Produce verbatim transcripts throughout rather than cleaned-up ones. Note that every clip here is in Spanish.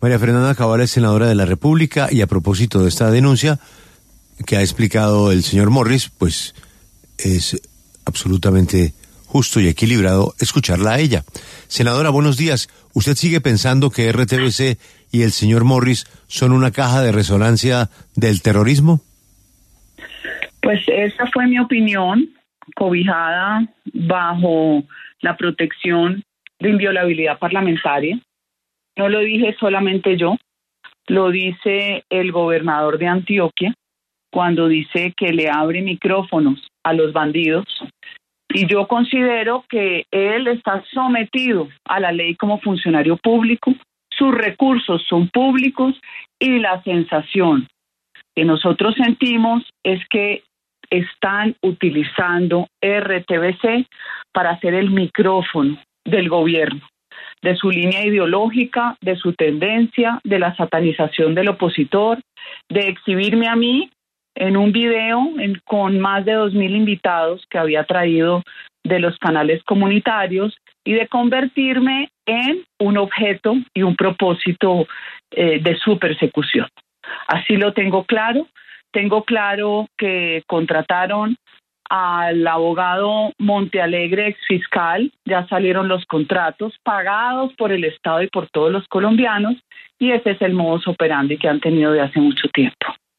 María Fernanda Cabal es senadora de la República y a propósito de esta denuncia que ha explicado el señor Morris, pues es absolutamente justo y equilibrado escucharla a ella. Senadora, buenos días. ¿Usted sigue pensando que R T V C y el señor Morris son una caja de resonancia del terrorismo? Pues esa fue mi opinión, cobijada bajo la protección de inviolabilidad parlamentaria. No lo dije solamente yo, lo dice el gobernador de Antioquia cuando dice que le abre micrófonos a los bandidos, y yo considero que él está sometido a la ley como funcionario público, sus recursos son públicos y la sensación que nosotros sentimos es que están utilizando R T V C para ser el micrófono del gobierno, de su línea ideológica, de su tendencia, de la satanización del opositor, de exhibirme a mí en un video en, con más de dos mil invitados que había traído de los canales comunitarios y de convertirme en un objeto y un propósito eh, de su persecución. Así lo tengo claro. Tengo claro que contrataron al abogado Montealegre, exfiscal, ya salieron los contratos pagados por el Estado y por todos los colombianos, y ese es el modus operandi que han tenido de hace mucho tiempo.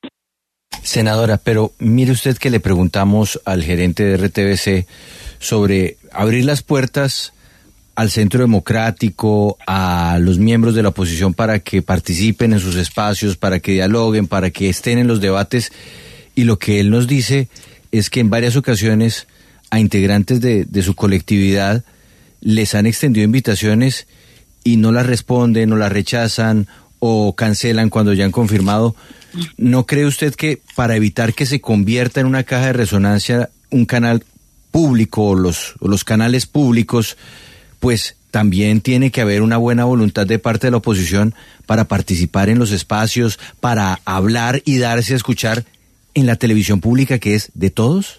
Senadora, pero mire usted que le preguntamos al gerente de R T V C sobre abrir las puertas al Centro Democrático, a los miembros de la oposición para que participen en sus espacios, para que dialoguen, para que estén en los debates, y lo que él nos dice es que en varias ocasiones a integrantes de, de su colectividad les han extendido invitaciones y no las responden, o las rechazan o cancelan cuando ya han confirmado. ¿No cree usted que para evitar que se convierta en una caja de resonancia un canal público o los, o los canales públicos, pues también tiene que haber una buena voluntad de parte de la oposición para participar en los espacios, para hablar y darse a escuchar en la televisión pública que es de todos?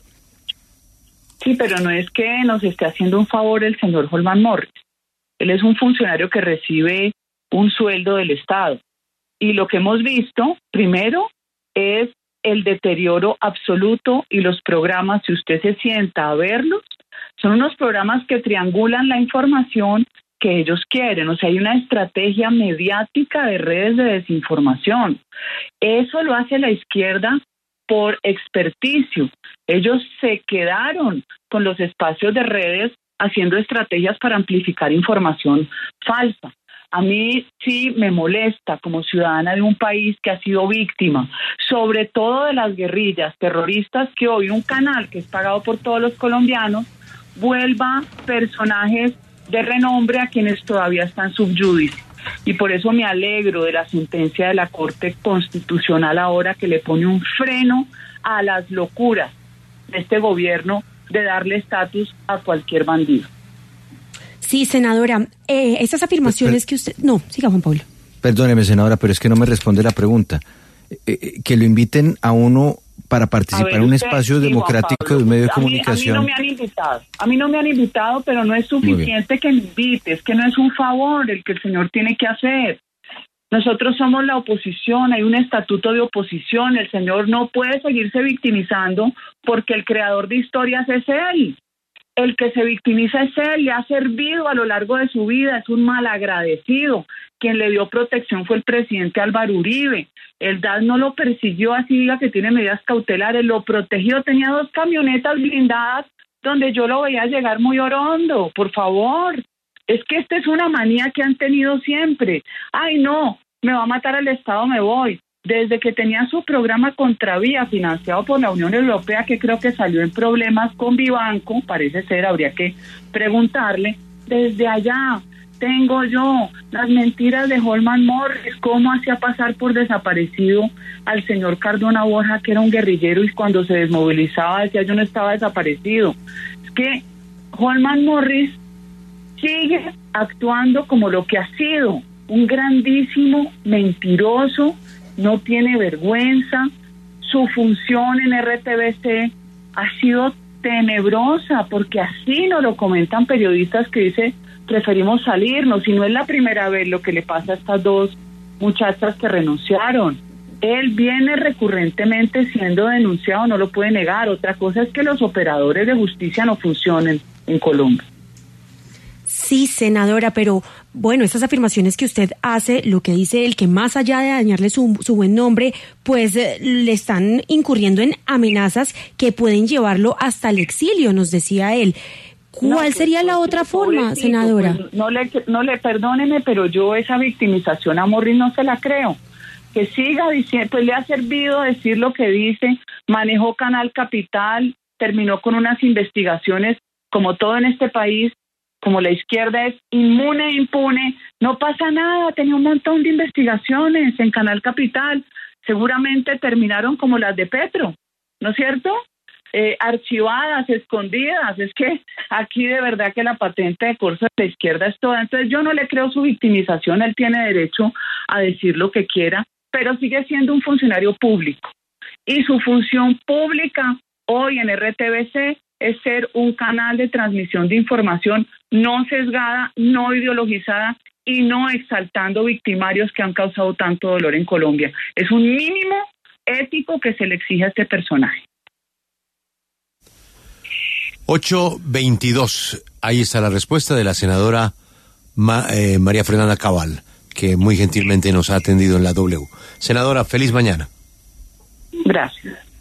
Sí, pero no es que nos esté haciendo un favor el señor Holman Morris. Él es un funcionario que recibe un sueldo del Estado. Y lo que hemos visto, primero, es el deterioro absoluto, y los programas, si usted se sienta a verlos, son unos programas que triangulan la información que ellos quieren. O sea, hay una estrategia mediática de redes de desinformación. Eso lo hace la izquierda por experticio. Ellos se quedaron con los espacios de redes haciendo estrategias para amplificar información falsa. A mí sí me molesta como ciudadana de un país que ha sido víctima, sobre todo de las guerrillas terroristas, que hoy un canal que es pagado por todos los colombianos vuelva personajes de renombre a quienes todavía están subyúdice. Y por eso me alegro de la sentencia de la Corte Constitucional ahora, que le pone un freno a las locuras de este gobierno de darle estatus a cualquier bandido. Sí, senadora, eh, esas afirmaciones que usted... No, siga, Juan Pablo. Perdóneme, senadora, pero es que no me responde la pregunta. Eh, eh, que lo inviten a uno para participar en un usted, espacio sí, democrático de un medio de comunicación. A mí, a mí no me han invitado, a mí no me han invitado, pero no es suficiente que me invite, es que no es un favor el que el señor tiene que hacer. Nosotros somos la oposición, hay un estatuto de oposición, el señor no puede seguirse victimizando porque el creador de historias es él. El que se victimiza es él, le ha servido a lo largo de su vida, es un malagradecido. Quien le dio protección fue el presidente Álvaro Uribe. El D A S no lo persiguió, así diga que tiene medidas cautelares, lo protegió, tenía dos camionetas blindadas donde yo lo veía llegar muy orondo, por favor. Es que esta es una manía que han tenido siempre. Ay, no, me va a matar el Estado, me voy. Desde que tenía su programa Contravía, financiado por la Unión Europea, que creo que salió en problemas con Vivanco, parece ser, habría que preguntarle, desde allá tengo yo las mentiras de Holman Morris, cómo hacía pasar por desaparecido al señor Cardona Borja, que era un guerrillero, y cuando se desmovilizaba decía yo no estaba desaparecido. Es que Holman Morris sigue actuando como lo que ha sido, un grandísimo mentiroso, no tiene vergüenza. Su función en R T V C ha sido tenebrosa, porque así nos lo comentan periodistas que dicen preferimos salirnos, y no es la primera vez lo que le pasa a estas dos muchachas que renunciaron. Él viene recurrentemente siendo denunciado, no lo puede negar. Otra cosa es que los operadores de justicia no funcionen en Colombia. Sí, senadora, pero bueno, estas afirmaciones que usted hace, lo que dice él, que más allá de dañarle su, su buen nombre, pues eh, le están incurriendo en amenazas que pueden llevarlo hasta el exilio, nos decía él. ¿Cuál no, pues, sería la otra forma, senadora? Pues, no le, no le perdóneme, pero yo esa victimización a Morris no se la creo. Que siga diciendo, pues le ha servido decir lo que dice, manejó Canal Capital, terminó con unas investigaciones, como todo en este país, como la izquierda es inmune e impune, no pasa nada, tenía un montón de investigaciones en Canal Capital, seguramente terminaron como las de Petro, ¿no es cierto? Eh, archivadas, escondidas, es que aquí de verdad que la patente de corso de la izquierda es toda, entonces yo no le creo su victimización, él tiene derecho a decir lo que quiera, pero sigue siendo un funcionario público, y su función pública hoy en R T V C es ser un canal de transmisión de información no sesgada, no ideologizada y no exaltando victimarios que han causado tanto dolor en Colombia. Es un mínimo ético que se le exige a este personaje. ocho veintidós. Ahí está la respuesta de la senadora Ma, eh, María Fernanda Cabal, que muy gentilmente nos ha atendido en la W. Senadora, feliz mañana. Gracias.